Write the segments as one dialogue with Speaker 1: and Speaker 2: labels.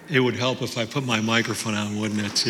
Speaker 1: It would help if I put my microphone on, wouldn't it?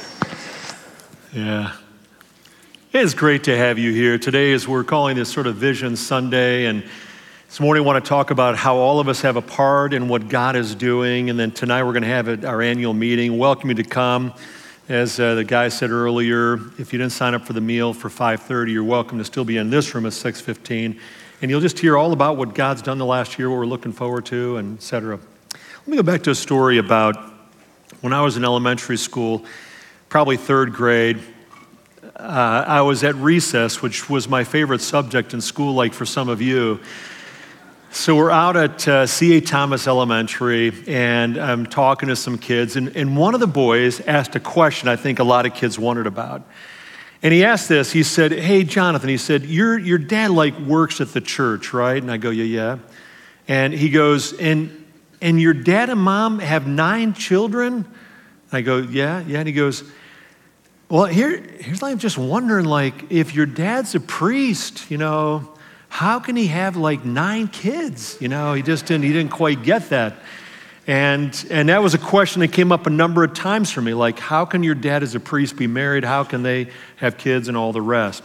Speaker 1: Yeah. It's great to have you here. Today, as we're calling this sort of Vision Sunday, and this morning I want to talk about how all of us have a part in what God is doing, and then tonight we're going to have our annual meeting. Welcome you to come. As the guy said earlier, if you didn't sign up for the meal for 5:30, you're welcome to still be in this room at 6:15, and you'll just hear all about what God's done the last year, what we're looking forward to, and et cetera. Let me go back to a story about when I was in elementary school, probably third grade. I was at recess, which was my favorite subject in school, like for some of you. So we're out at C.A. Thomas Elementary, and I'm talking to some kids, and one of the boys asked a question I think a lot of kids wondered about. And he asked this, he said, "Hey, Jonathan," he said, your dad works at the church, right? And I go, yeah. And he goes, and your dad and mom have 9 children? I go, yeah. And he goes, well, here's I'm just wondering, if your dad's a priest, how can he have 9 kids? He didn't quite get that. And that was a question that came up a number of times for me, how can your dad as a priest be married? How can they have kids and all the rest?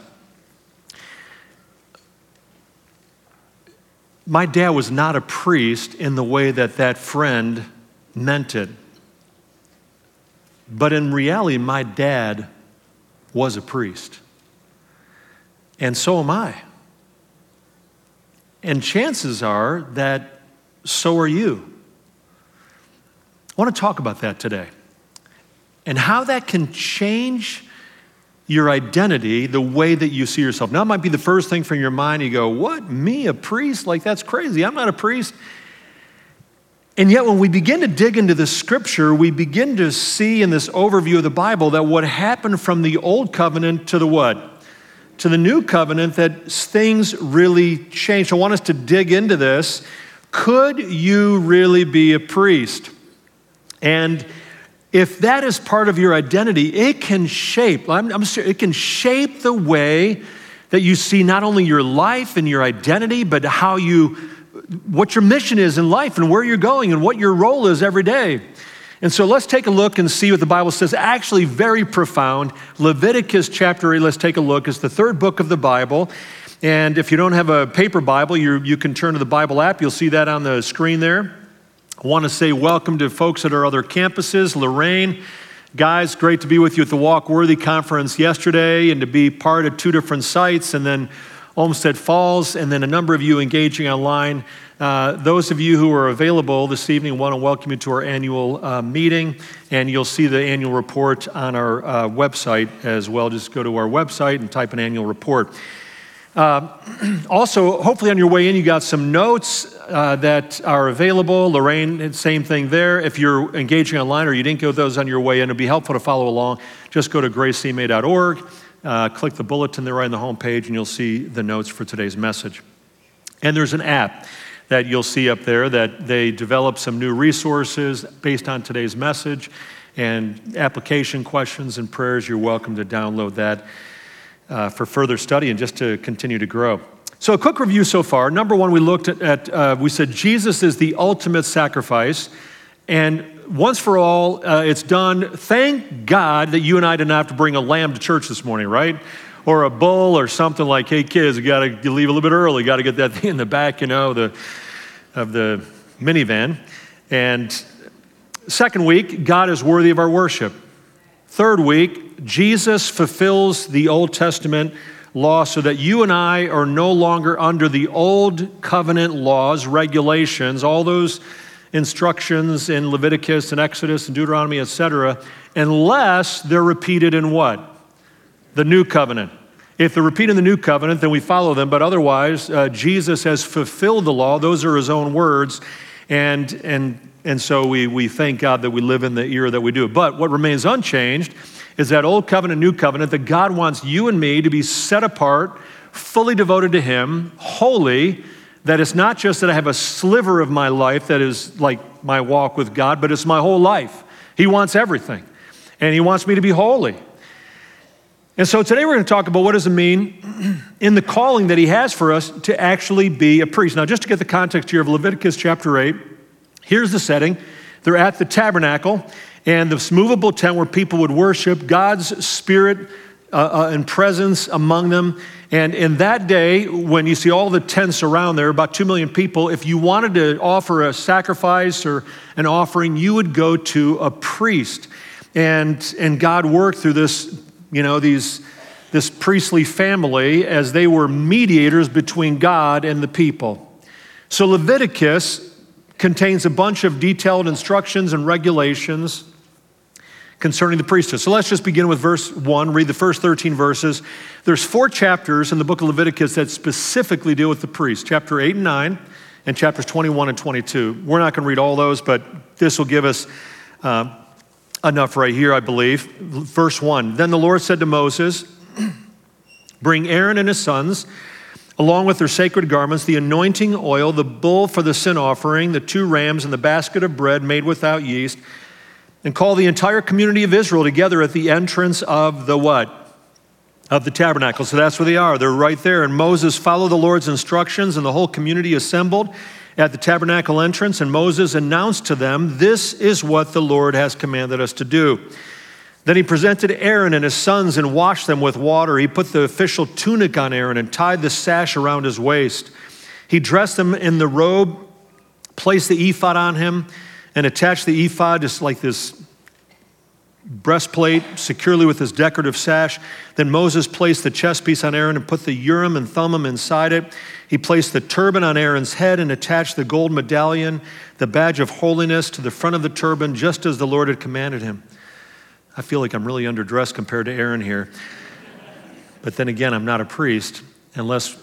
Speaker 1: My dad was not a priest in the way that friend meant it. But in reality, my dad was a priest. And so am I. And chances are that so are you. I want to talk about that today and how that can change your identity, the way that you see yourself. Now, it might be the first thing from your mind. You go, what, me, a priest? That's crazy. I'm not a priest. And yet when we begin to dig into the scripture, we begin to see in this overview of the Bible that what happened from the old covenant to the what? To the new covenant, that things really changed. I want us to dig into this. Could you really be a priest? And if that is part of your identity, it can shape, it can shape the way that you see not only your life and your identity, but what your mission is in life and where you're going and what your role is every day. And so let's take a look and see what the Bible says. Actually, very profound. Leviticus chapter 8, let's take a look. It's the third book of the Bible. And if you don't have a paper Bible, you can turn to the Bible app. You'll see that on the screen there. I want to say welcome to folks at our other campuses. Lorraine, guys, great to be with you at the Walk Worthy Conference yesterday and to be part of 2 different sites, and then Olmsted Falls, and then a number of you engaging online. Those of you who are available this evening, I want to welcome you to our annual meeting, and you'll see the annual report on our website as well. Just go to our website and type in annual report. Also, hopefully on your way in, you got some notes that are available. Lorraine, same thing there. If you're engaging online or you didn't get those on your way in, it'd be helpful to follow along. Just go to gracema.org. Click the bulletin there right on the home page, and you'll see the notes for today's message. And there's an app that you'll see up there that they develop some new resources based on today's message and application questions and prayers. You're welcome to download that for further study and just to continue to grow. So a quick review so far. Number one, we looked at we said Jesus is the ultimate sacrifice. And once for all, it's done. Thank God that you and I didn't have to bring a lamb to church this morning, right? Or a bull or something like, hey, kids, you leave a little bit early. You got to get that thing in the back, of the minivan. And second week, God is worthy of our worship. Third week, Jesus fulfills the Old Testament law so that you and I are no longer under the old covenant laws, regulations, all those instructions in Leviticus and Exodus and Deuteronomy, etc., unless they're repeated in what? The new covenant. If they're repeated in the new covenant, then we follow them, but otherwise, Jesus has fulfilled the law. Those are his own words, and so we thank God that we live in the era that we do. But what remains unchanged is that old covenant, new covenant, that God wants you and me to be set apart, fully devoted to him, holy, that it's not just that I have a sliver of my life that is like my walk with God, but it's my whole life. He wants everything, and he wants me to be holy. And so today we're going to talk about what does it mean in the calling that he has for us to actually be a priest. Now, just to get the context here of Leviticus chapter 8, here's the setting. They're at the tabernacle and this movable tent where people would worship, God's Spirit and presence among them. And in that day, when you see all the tents around there, about 2 million people, if you wanted to offer a sacrifice or an offering, you would go to a priest. And God worked through this, this priestly family as they were mediators between God and the people. So Leviticus contains a bunch of detailed instructions and regulations concerning the priesthood. So let's just begin with verse 1, read the first 13 verses. There's 4 chapters in the book of Leviticus that specifically deal with the priest, chapter 8 and 9, and chapters 21 and 22. We're not going to read all those, but this will give us enough right here, I believe. Verse 1, then the Lord said to Moses, bring Aaron and his sons, along with their sacred garments, the anointing oil, the bull for the sin offering, the 2 rams, and the basket of bread made without yeast, and call the entire community of Israel together at the entrance of the what? Of the tabernacle. So that's where they are. They're right there. And Moses followed the Lord's instructions, and the whole community assembled at the tabernacle entrance, and Moses announced to them, this is what the Lord has commanded us to do. Then he presented Aaron and his sons and washed them with water. He put the official tunic on Aaron and tied the sash around his waist. He dressed him in the robe, placed the ephod on him, and attached the ephod, just like this breastplate, securely with his decorative sash. Then Moses placed the chest piece on Aaron and put the Urim and Thummim inside it. He placed the turban on Aaron's head and attached the gold medallion, the badge of holiness, to the front of the turban, just as the Lord had commanded him. I feel like I'm really underdressed compared to Aaron here. But then again, I'm not a priest, unless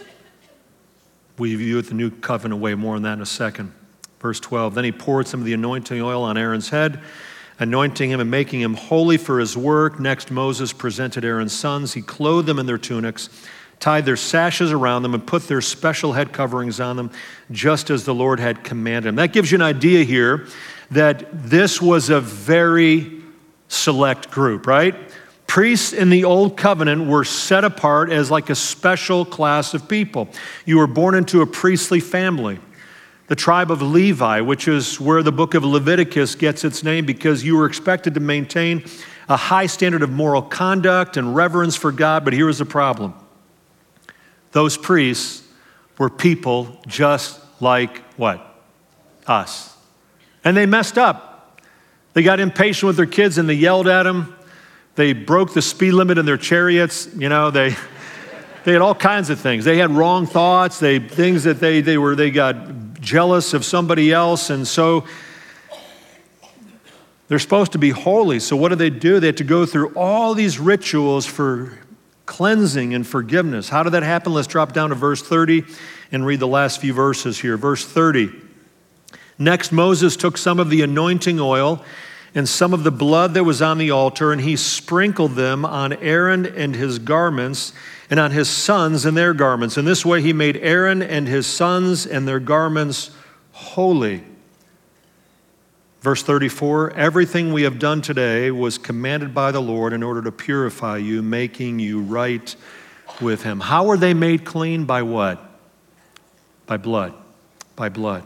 Speaker 1: we view it the new covenant way. More on that in a second. Verse 12, then he poured some of the anointing oil on Aaron's head, anointing him and making him holy for his work. Next, Moses presented Aaron's sons. He clothed them in their tunics, tied their sashes around them, and put their special head coverings on them, just as the Lord had commanded him. That gives you an idea here that this was a very select group, right? Priests in the Old Covenant were set apart as like a special class of people. You were born into a priestly family. The tribe of Levi, which is where the book of Leviticus gets its name, because you were expected to maintain a high standard of moral conduct and reverence for God. But here was the problem. Those priests were people just like what? Us. And they messed up. They got impatient with their kids and they yelled at them. They broke the speed limit in their chariots. They had all kinds of things. They had wrong thoughts, things that they got jealous of somebody else, and so they're supposed to be holy. So what do? They had to go through all these rituals for cleansing and forgiveness. How did that happen? Let's drop down to verse 30 and read the last few verses here. Verse 30. Next, Moses took some of the anointing oil and some of the blood that was on the altar, and he sprinkled them on Aaron and his garments, and on his sons and their garments. In this way he made Aaron and his sons and their garments holy. Verse 34, everything we have done today was commanded by the Lord in order to purify you, making you right with him. How were they made clean? By what? By blood. By blood.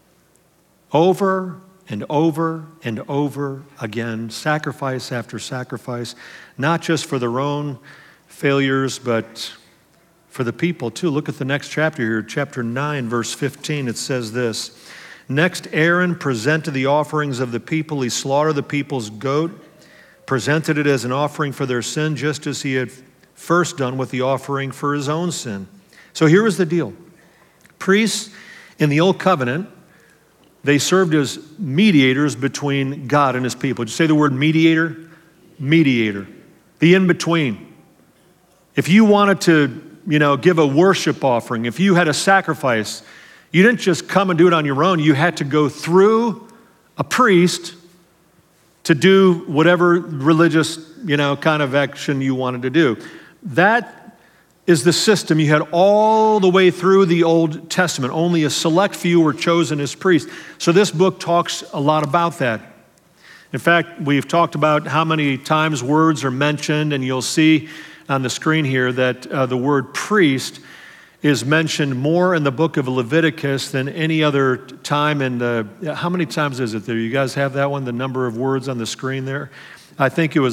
Speaker 1: Over and over and over again, sacrifice after sacrifice, not just for their own failures, but for the people too. Look at the next chapter here, chapter 9, verse 15. It says this, next Aaron presented the offerings of the people. He slaughtered the people's goat, presented it as an offering for their sin, just as he had first done with the offering for his own sin. So here was the deal. Priests in the Old Covenant, they served as mediators between God and his people. Did you say the word mediator? Mediator. The in-between. If you wanted to, give a worship offering, if you had a sacrifice, you didn't just come and do it on your own. You had to go through a priest to do whatever religious, kind of action you wanted to do. That is the system you had all the way through the Old Testament. Only a select few were chosen as priests. So this book talks a lot about that. In fact, we've talked about how many times words are mentioned, and you'll see on the screen here that the word priest is mentioned more in the book of Leviticus than any other time in how many times is it there? You guys have that one, the number of words on the screen there? I think it was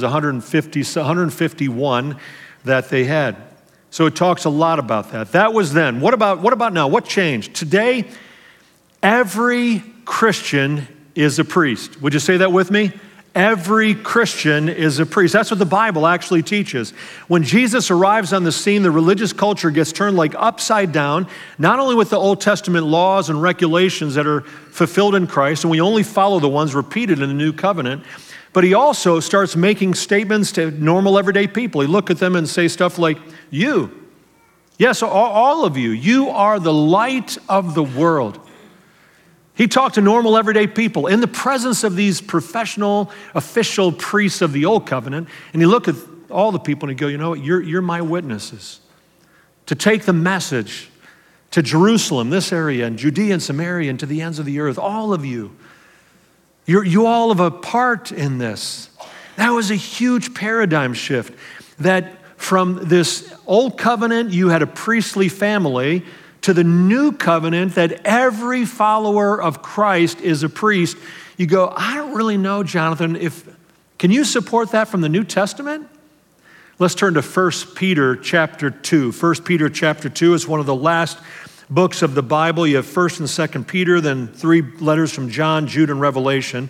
Speaker 1: 151 that they had. So it talks a lot about that. That was then. What about now? What changed? Today, every Christian is a priest. Would you say that with me? Every Christian is a priest. That's what the Bible actually teaches. When Jesus arrives on the scene, the religious culture gets turned like upside down, not only with the Old Testament laws and regulations that are fulfilled in Christ, and we only follow the ones repeated in the New Covenant, but he also starts making statements to normal everyday people. He look at them and say stuff like, you, yes, all of you, you are the light of the world. He talked to normal everyday people in the presence of these professional, official priests of the Old Covenant, and he looked at all the people and he'd go, you know what, you're my witnesses. To take the message to Jerusalem, this area, and Judea and Samaria, and to the ends of the earth, all of you. You all have a part in this. That was a huge paradigm shift, that from this Old Covenant, you had a priestly family, to the New Covenant, that every follower of Christ is a priest. You go, I don't really know, Jonathan, can you support that from the New Testament? Let's turn to 1 Peter chapter 2. 1 Peter chapter 2 is one of the last books of the Bible. You have 1 and 2 Peter, then 3 letters from John, Jude, and Revelation.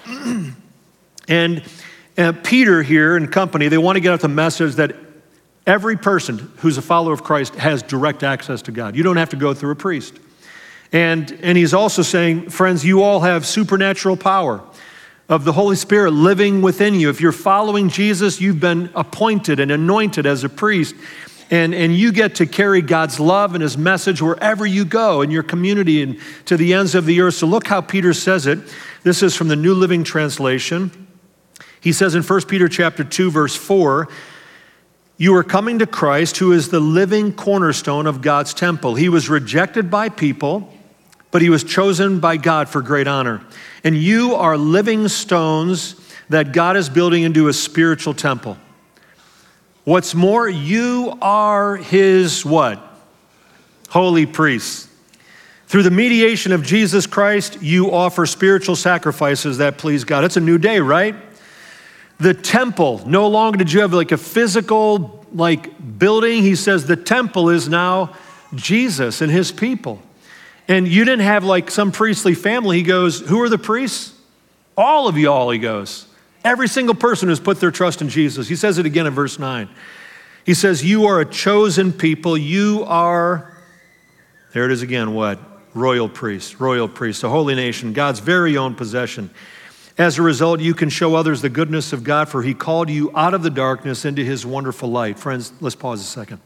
Speaker 1: And Peter here and company, they want to get out the message that every person who's a follower of Christ has direct access to God. You don't have to go through a priest. And he's also saying, friends, you all have supernatural power of the Holy Spirit living within you. If you're following Jesus, you've been appointed and anointed as a priest. And you get to carry God's love and his message wherever you go in your community and to the ends of the earth. So look how Peter says it. This is from the New Living Translation. He says in 1 Peter chapter 2, verse 4, you are coming to Christ, who is the living cornerstone of God's temple. He was rejected by people, but he was chosen by God for great honor. And you are living stones that God is building into a spiritual temple. What's more, you are his what? Holy priests. Through the mediation of Jesus Christ, you offer spiritual sacrifices that please God. It's a new day, right? The temple, no longer did you have like a physical building. He says the temple is now Jesus and his people. And you didn't have like some priestly family. He goes, who are the priests? All of y'all, he goes. Every single person who's put their trust in Jesus. He says it again in verse 9. He says, you are a chosen people. You are, there it is again, what? Royal priests, a holy nation, God's very own possession. As a result, you can show others the goodness of God, for he called you out of the darkness into his wonderful light. Friends, let's pause a second.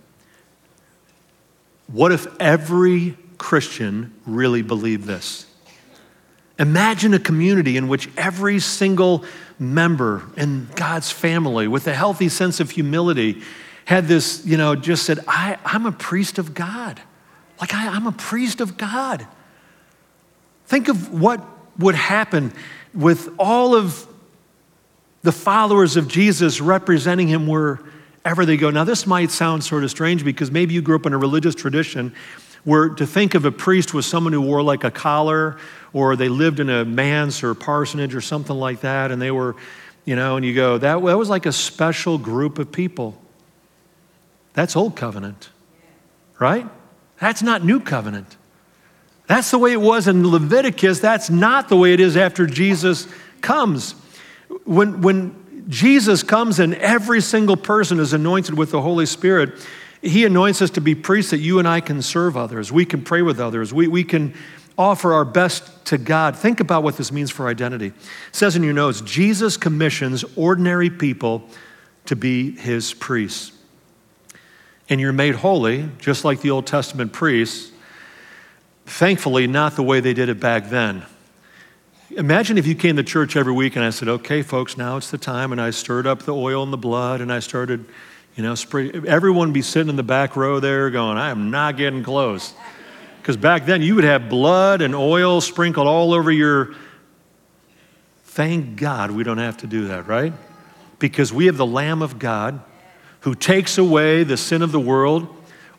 Speaker 1: What if every Christian really believed this? Imagine a community in which every single member in God's family with a healthy sense of humility had this, just said, I'm a priest of God. I'm a priest of God. Think of what would happen with all of the followers of Jesus representing him wherever they go. Now, this might sound sort of strange because maybe you grew up in a religious tradition where to think of a priest was someone who wore like a collar, or they lived in a manse or parsonage or something like that, and they were, and you go, that was like a special group of people. That's Old Covenant, right? That's not New Covenant. That's the way it was in Leviticus. That's not the way it is after Jesus comes. When Jesus comes and every single person is anointed with the Holy Spirit, he anoints us to be priests that you and I can serve others. We can pray with others. We can offer our best to God. Think about what this means for identity. It says in your notes, Jesus commissions ordinary people to be his priests. And you're made holy, just like the Old Testament priests. Thankfully, not the way they did it back then. Imagine if you came to church every week and I said, okay, folks, now it's the time, and I stirred up the oil and the blood, and I started, everyone would be sitting in the back row there going, I am not getting close. Because back then, you would have blood and oil sprinkled all over your... Thank God we don't have to do that, right? Because we have the Lamb of God who takes away the sin of the world.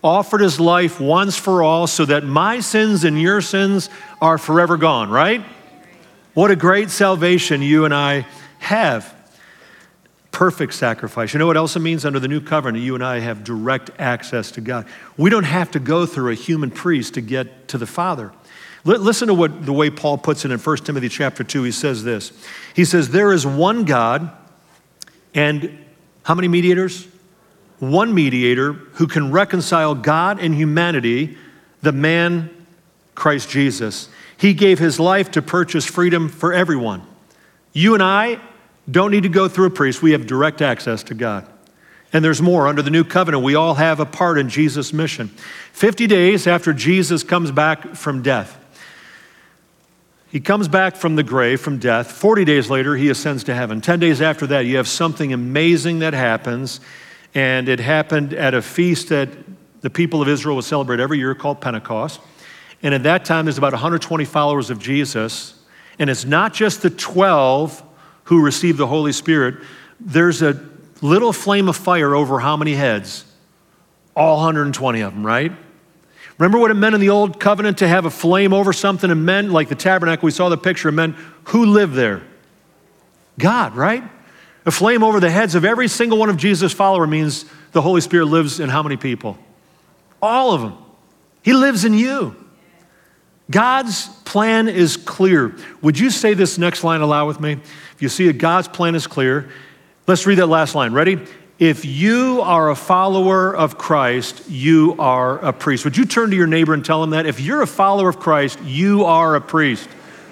Speaker 1: offered his life once for all so that my sins and your sins are forever gone, right? What a great salvation you and I have. Perfect sacrifice. You know what else it means? Under the new covenant, you and I have direct access to God. We don't have to go through a human priest to get to the Father. Listen to the way Paul puts it in 1 Timothy chapter 2. He says this. He says, there is one God and how many mediators? One mediator who can reconcile God and humanity, the man Christ Jesus. He gave his life to purchase freedom for everyone. You and I don't need to go through a priest. We have direct access to God. And there's more. Under the new covenant, we all have a part in Jesus' mission. 50 days after Jesus comes back from death, he comes back from the grave, from death. 40 days later, he ascends to heaven. 10 days after that, you have something amazing that happens. And it happened at a feast that the people of Israel would celebrate every year called Pentecost. And at that time, there's about 120 followers of Jesus. And it's not just the 12 who received the Holy Spirit. There's a little flame of fire over how many heads? All 120 of them, right? Remember what it meant in the Old Covenant to have a flame over something? It meant, like the tabernacle, we saw the picture, it meant who lived there? God, right? A flame over the heads of every single one of Jesus' followers means the Holy Spirit lives in how many people? All of them. He lives in you. God's plan is clear. Would you say this next line aloud with me? If you see it, God's plan is clear. Let's read that last line. Ready? If you are a follower of Christ, you are a priest. Would you turn to your neighbor and tell him that? If you're a follower of Christ, you are a priest.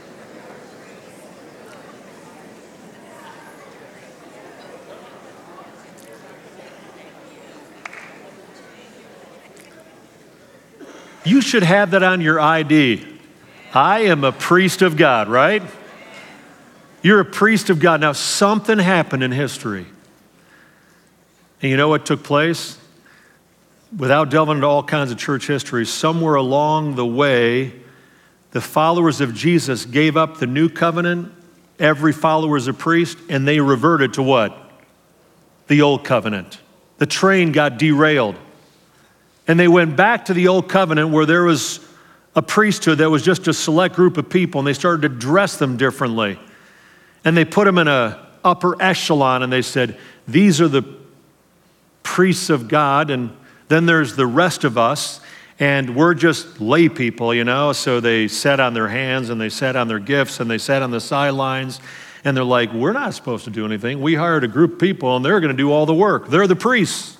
Speaker 1: You should have that on your ID. I am a priest of God, right? You're a priest of God. Now, something happened in history. And you know what took place? Without delving into all kinds of church history, somewhere along the way, the followers of Jesus gave up the new covenant. Every follower is a priest, and they reverted to what? The old covenant. The train got derailed. And they went back to the old covenant where there was a priesthood that was just a select group of people, and they started to dress them differently. And they put them in an upper echelon, and they said, these are the priests of God, and then there's the rest of us, and we're just lay people, you know? So they sat on their hands, and they sat on their gifts, and they sat on the sidelines, and they're like, we're not supposed to do anything. We hired a group of people, and they're going to do all the work. They're the priests.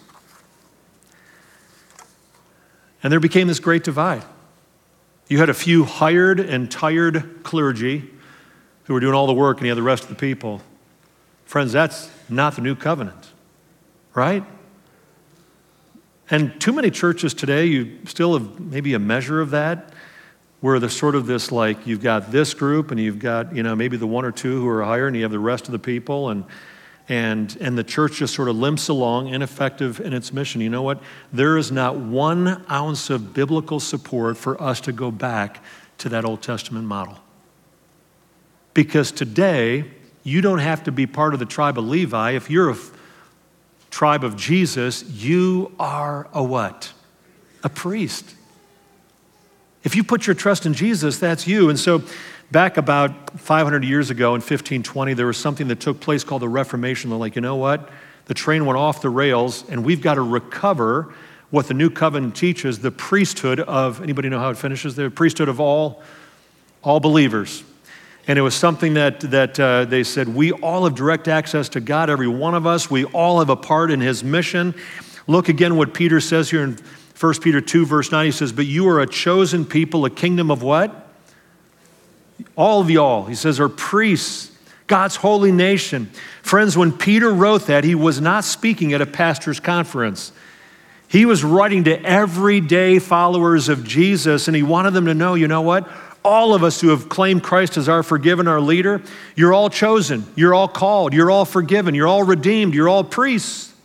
Speaker 1: And there became this great divide. You had a few hired and tired clergy who were doing all the work, and you had the rest of the people. Friends, that's not the new covenant, right? And too many churches today, you still have maybe a measure of that, where there's sort of this, like, you've got this group, and you've got, maybe the one or two who are hired, and you have the rest of the people, and the church just sort of limps along, ineffective in its mission. You know what? There is not 1 ounce of biblical support for us to go back to that Old Testament model. Because today, you don't have to be part of the tribe of Levi. If you're a tribe of Jesus, you are a what? A priest. If you put your trust in Jesus, that's you. And so back about 500 years ago in 1520, there was something that took place called the Reformation. They're like, you know what? The train went off the rails, and we've got to recover what the new covenant teaches, the priesthood of, anybody know how it finishes? The priesthood of all believers. And it was something that they said, we all have direct access to God, every one of us. We all have a part in his mission. Look again what Peter says here in 1 Peter 2, verse 9. He says, but you are a chosen people, a kingdom of what? All of y'all, he says, are priests, God's holy nation. Friends, when Peter wrote that, he was not speaking at a pastor's conference. He was writing to everyday followers of Jesus, and he wanted them to know, you know what? All of us who have claimed Christ as our forgiven, our leader, you're all chosen, you're all called, you're all forgiven, you're all redeemed, you're all priests.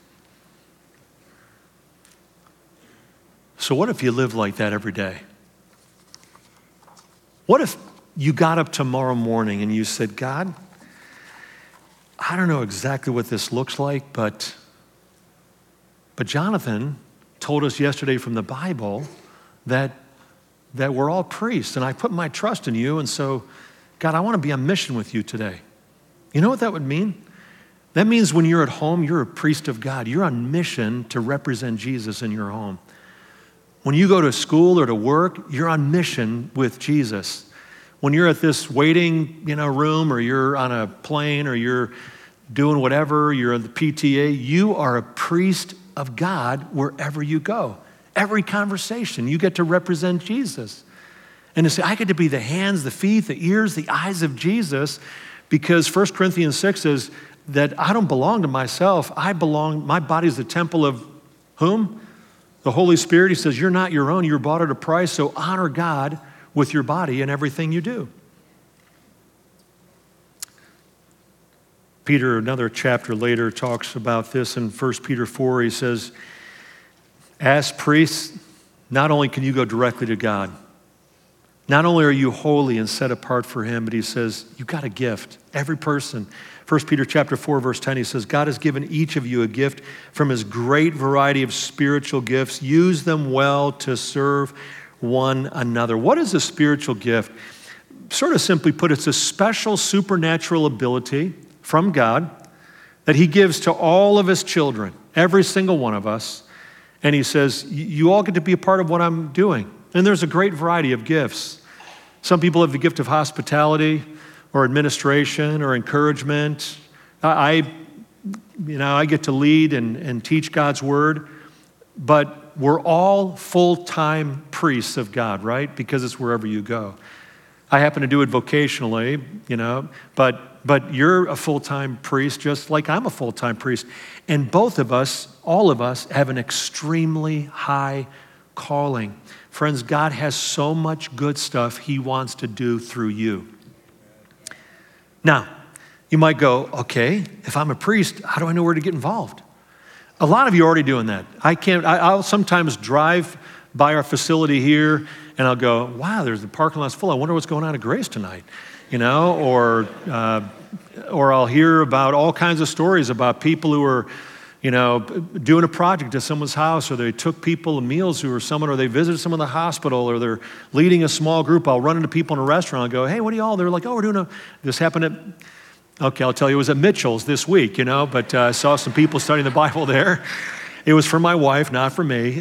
Speaker 1: So what if you live like that every day? What if you got up tomorrow morning and you said, God, I don't know exactly what this looks like, but Jonathan told us yesterday from the Bible that we're all priests, and I put my trust in you, and so, God, I want to be on mission with you today. You know what that would mean? That means when you're at home, you're a priest of God. You're on mission to represent Jesus in your home. When you go to school or to work, you're on mission with Jesus. When you're at this waiting, room, or you're on a plane, or you're doing whatever, you're in the PTA, you are a priest of God wherever you go. Every conversation, you get to represent Jesus. And to say, I get to be the hands, the feet, the ears, the eyes of Jesus, because 1 Corinthians 6 says that I don't belong to myself. My body is the temple of whom? The Holy Spirit. He says, you're not your own, you're bought at a price, so honor God with your body and everything you do. Peter, another chapter later, talks about this in 1 Peter 4. He says, as priests, not only can you go directly to God, not only are you holy and set apart for him, but he says, you've got a gift. Every person. 1 Peter chapter 4, verse 10, he says, God has given each of you a gift from his great variety of spiritual gifts. Use them well to serve one another. What is a spiritual gift? Sort of simply put, it's a special supernatural ability from God that he gives to all of his children, every single one of us. And he says, you all get to be a part of what I'm doing. And there's a great variety of gifts. Some people have the gift of hospitality or administration or encouragement. I get to lead and teach God's word, but we're all full-time priests of God, right? Because it's wherever you go. I happen to do it vocationally, but you're a full-time priest just like I'm a full-time priest. And both of us, all of us, have an extremely high calling. Friends, God has so much good stuff he wants to do through you. Now, you might go, okay, if I'm a priest, how do I know where to get involved? A lot of you are already doing that. I'll sometimes drive by our facility here and I'll go, wow, there's the parking lot's full. I wonder what's going on at Grace tonight, or I'll hear about all kinds of stories about people who are, doing a project at someone's house, or they took people meals or they visited someone in the hospital, or they're leading a small group. I'll run into people in a restaurant and go, hey, what are y'all? They're like, oh, we're doing this happened okay, I'll tell you, it was at Mitchell's this week, but I saw some people studying the Bible there. It was for my wife, not for me.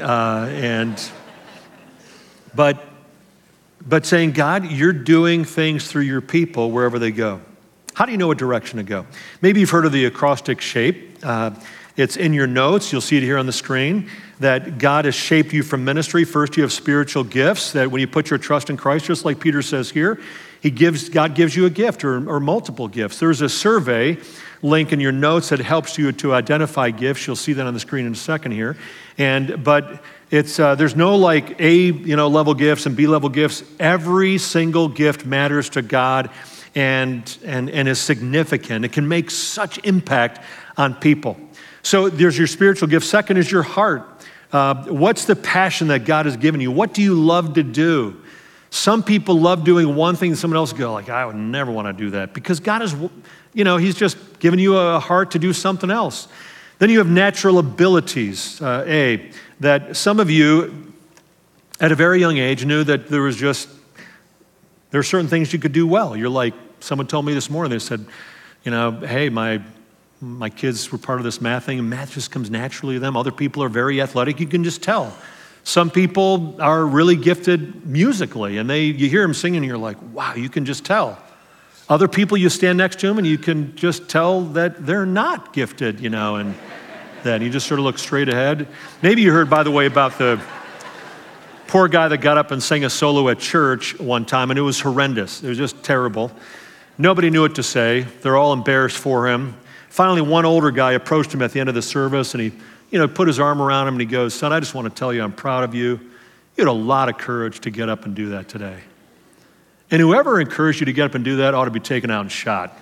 Speaker 1: But saying, God, you're doing things through your people wherever they go. How do you know what direction to go? Maybe you've heard of the acrostic shape. It's in your notes. You'll see it here on the screen, that God has shaped you from ministry. First, you have spiritual gifts, that when you put your trust in Christ, just like Peter says here, God gives you a gift or multiple gifts. There's a survey link in your notes that helps you to identify gifts. You'll see that on the screen in a second here. But it's there's no like A level gifts and B level gifts. Every single gift matters to God and is significant. It can make such impact on people. So there's your spiritual gift. Second is your heart. What's the passion that God has given you? What do you love to do? Some people love doing one thing, and someone else go like, I would never want to do that, because God is, he's just given you a heart to do something else. Then you have natural abilities. That some of you at a very young age knew that there are certain things you could do well. You're like, someone told me this morning, they said, hey, my kids were part of this math thing, and math just comes naturally to them. Other people are very athletic. You can just tell. Some people are really gifted musically, and you hear them singing, and you're like, wow, you can just tell. Other people, you stand next to them, and you can just tell that they're not gifted, and that you just sort of look straight ahead. Maybe you heard, by the way, about the poor guy that got up and sang a solo at church one time, and it was horrendous. It was just terrible. Nobody knew what to say. They're all embarrassed for him. Finally, one older guy approached him at the end of the service, and he put his arm around him, and he goes, son, I just want to tell you I'm proud of you. You had a lot of courage to get up and do that today. And whoever encouraged you to get up and do that ought to be taken out and shot.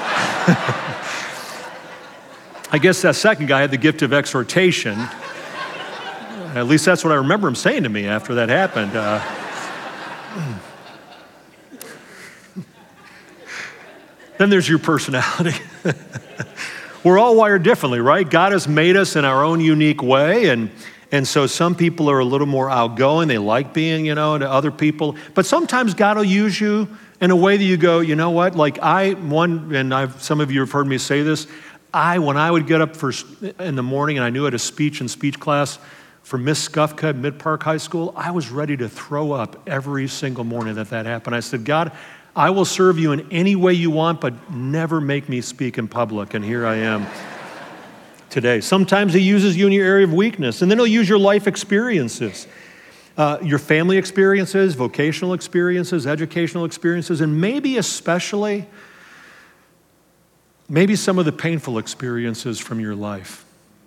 Speaker 1: I guess that second guy had the gift of exhortation. At least that's what I remember him saying to me after that happened. Then there's your personality. We're all wired differently, right? God has made us in our own unique way, and And so some people are a little more outgoing. They like being, to other people. But sometimes God will use you in a way that you go, you know what? Like some of you have heard me say this, when I would get up in the morning and I knew I had a speech in speech class for Miss Skufka at Mid-Park High School, I was ready to throw up every single morning that happened. I said, God, I will serve you in any way you want, but never make me speak in public. And here I am today. Sometimes he uses you in your area of weakness, and then he'll use your life experiences, your family experiences, vocational experiences, educational experiences, and maybe especially, some of the painful experiences from your life.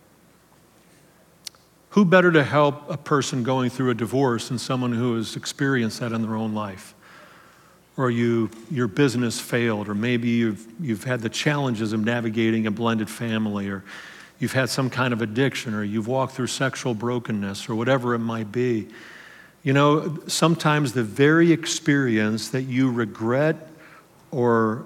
Speaker 1: Who better to help a person going through a divorce than someone who has experienced that in their own life? Or your business failed, or maybe you've had the challenges of navigating a blended family, or you've had some kind of addiction, or you've walked through sexual brokenness, or whatever it might be. Sometimes the very experience that you regret or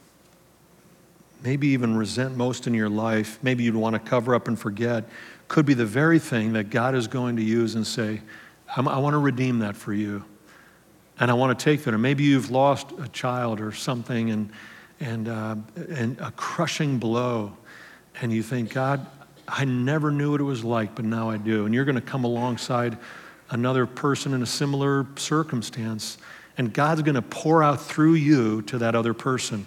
Speaker 1: maybe even resent most in your life, maybe you'd want to cover up and forget, could be the very thing that God is going to use and say, I want to redeem that for you. And I want to take that. Or maybe you've lost a child or something and a crushing blow. And you think, God, I never knew what it was like, but now I do. And you're going to come alongside another person in a similar circumstance. And God's going to pour out through you to that other person.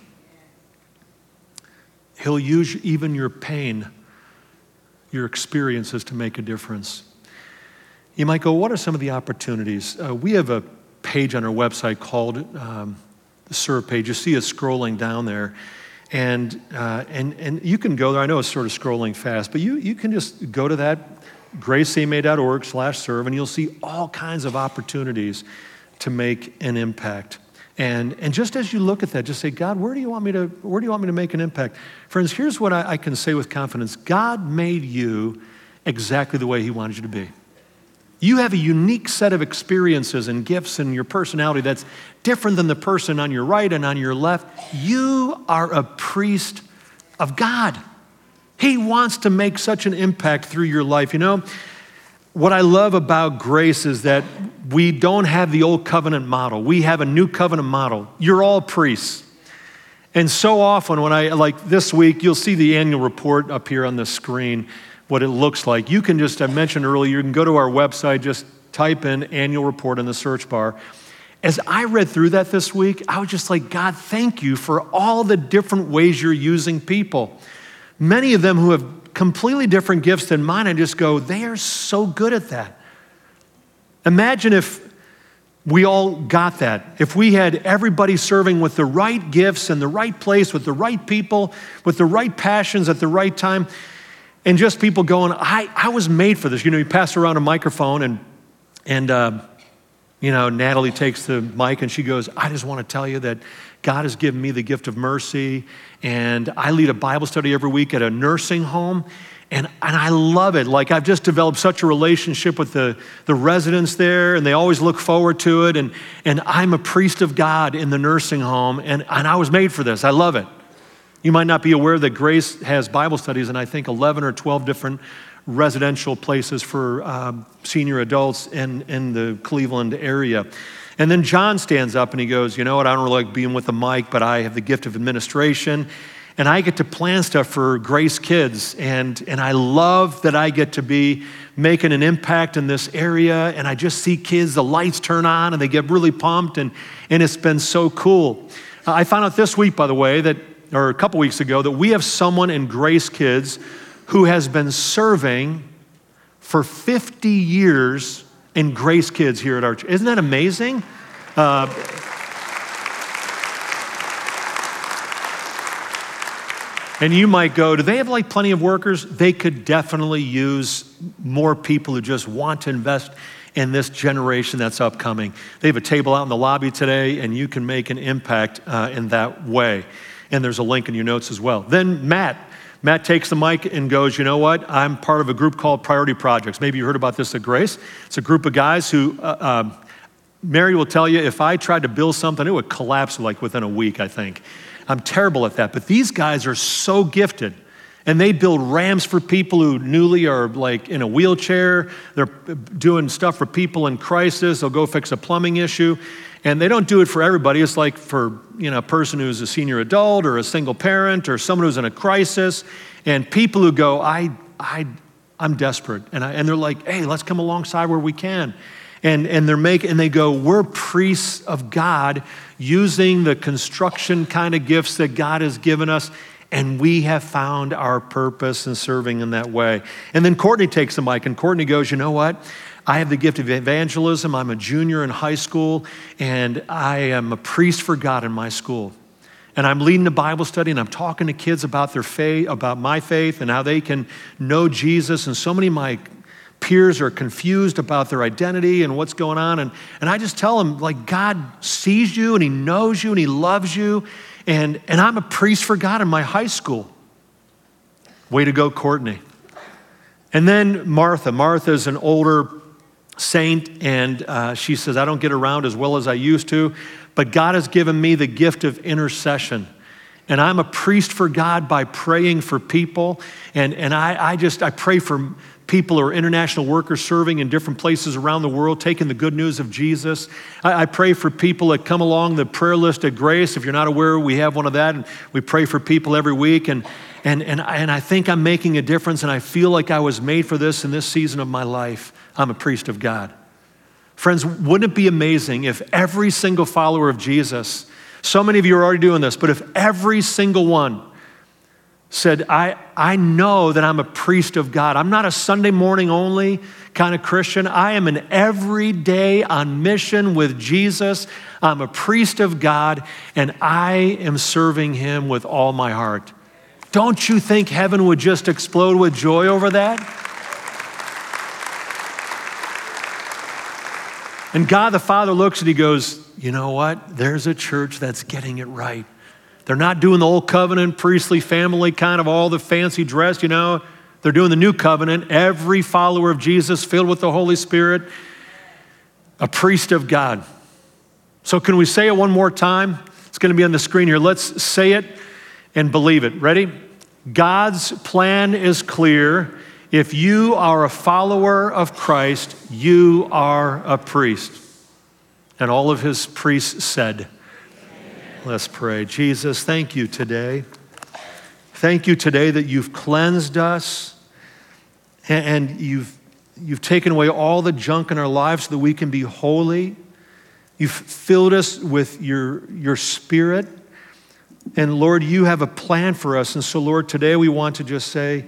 Speaker 1: He'll use even your pain, your experiences to make a difference. You might go, what are some of the opportunities? We have a page on our website called the Serve page. You see it scrolling down there. And you can go there. I know it's sort of scrolling fast, but you can just go to that, gracema.org/serve, and you'll see all kinds of opportunities to make an impact. And just as you look at that, just say, God, where do you want me to make an impact? Friends, here's what I can say with confidence. God made you exactly the way he wanted you to be. You have a unique set of experiences and gifts in your personality that's different than the person on your right and on your left. You are a priest of God. He wants to make such an impact through your life. What I love about grace is that we don't have the old covenant model. We have a new covenant model. You're all priests. And so often like this week, you'll see the annual report up here on the screen, what it looks like. You can I mentioned earlier, you can go to our website, just type in annual report in the search bar. As I read through that this week, I was just like, God, thank you for all the different ways you're using people. Many of them who have completely different gifts than mine, I just go, they are so good at that. Imagine if we all got that. If we had everybody serving with the right gifts in the right place, with the right people, with the right passions at the right time, and just people going, I was made for this. You pass around a microphone and Natalie takes the mic and she goes, I just want to tell you that God has given me the gift of mercy, and I lead a Bible study every week at a nursing home, and I love it. Like, I've just developed such a relationship with the residents there, and they always look forward to it, and I'm a priest of God in the nursing home, and I was made for this. I love it. You might not be aware that Grace has Bible studies in, I think, 11 or 12 different residential places for senior adults in the Cleveland area. And then John stands up and he goes, you know what, I don't really like being with the mic, but I have the gift of administration, and I get to plan stuff for Grace Kids, and I love that I get to be making an impact in this area, and I just see kids, the lights turn on, and they get really pumped, and it's been so cool. I found out this week, by the way, or a couple weeks ago, that we have someone in Grace Kids who has been serving for 50 years in Grace Kids here at our church. Isn't that amazing? And you might go, do they have like plenty of workers? They could definitely use more people who just want to invest in this generation that's upcoming. They have a table out in the lobby today, and you can make an impact in that way. And there's a link in your notes as well. Then Matt takes the mic and goes, you know what? I'm part of a group called Priority Projects. Maybe you heard about this at Grace. It's a group of guys who, Mary will tell you, if I tried to build something, it would collapse like within a week, I think. I'm terrible at that. But these guys are so gifted And they build ramps for people who newly are like in a wheelchair. They're doing stuff for people in crisis. They'll go fix a plumbing issue. And they don't do it for everybody. It's like for a person who's a senior adult or a single parent or someone who's in a crisis. And people who go, I'm desperate. And they're like, hey, let's come alongside where we can. And they go, we're priests of God using the construction kind of gifts that God has given us. And we have found our purpose in serving in that way. And then Courtney takes the mic, and Courtney goes, you know what? I have the gift of evangelism. I'm a junior in high school, and I am a priest for God in my school. And I'm leading a Bible study, and I'm talking to kids about their faith, about my faith, and how they can know Jesus. And so many of my peers are confused about their identity and what's going on. And I just tell them, like, God sees you, and he knows you, and he loves you. And I'm a priest for God in my high school. Way to go, Courtney. And then Martha. Martha's an older saint, and she says, I don't get around as well as I used to, but God has given me the gift of intercession. And I'm a priest for God by praying for people. And I pray for people who are international workers serving in different places around the world, taking the good news of Jesus. I pray for people that come along the prayer list at Grace. If you're not aware, we have one of that, and we pray for people every week. And I think I'm making a difference, and I feel like I was made for this in this season of my life. I'm a priest of God. Friends, wouldn't it be amazing if every single follower of Jesus, so many of you are already doing this, but if every single one said, I know that I'm a priest of God. I'm not a Sunday morning only kind of Christian. I am an everyday on mission with Jesus. I'm a priest of God, and I am serving him with all my heart. Don't you think heaven would just explode with joy over that? And God the Father looks and he goes, you know what? There's a church that's getting it right. They're not doing the old covenant, priestly family, kind of all the fancy dress, They're doing the new covenant. Every follower of Jesus filled with the Holy Spirit, a priest of God. So can we say it one more time? It's going to be on the screen here. Let's say it and believe it. Ready? God's plan is clear. If you are a follower of Christ, you are a priest. And all of his priests said, let's pray. Jesus, thank you today. Thank you today that you've cleansed us and you've taken away all the junk in our lives so that we can be holy. You've filled us with your Spirit. And Lord, you have a plan for us. And so, Lord, today we want to just say,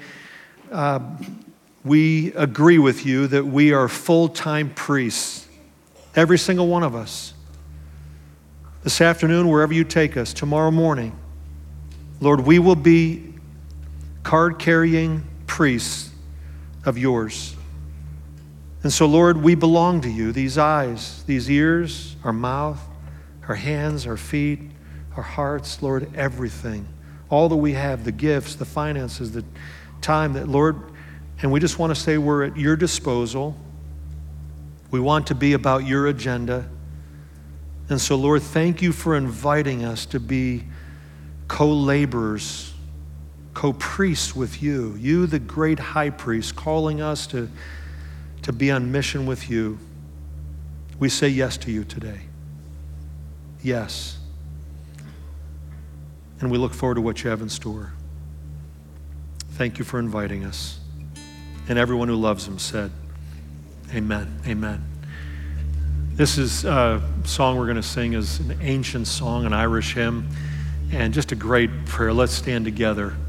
Speaker 1: we agree with you that we are full-time priests, every single one of us. This afternoon, wherever you take us, tomorrow morning, Lord, we will be card-carrying priests of yours. And so, Lord, we belong to you. These eyes, these ears, our mouth, our hands, our feet, our hearts, Lord, everything. All that we have, the gifts, the finances, the time that, Lord, and we just want to say we're at your disposal. We want to be about your agenda. And so, Lord, thank you for inviting us to be co-laborers, co-priests with you. You, the great high priest, calling us to be on mission with you. We say yes to you today. Yes. And we look forward to what you have in store. Thank you for inviting us. And everyone who loves him said, amen, amen. This is a song we're going to sing is an ancient song, an Irish hymn, and just a great prayer. Let's stand together.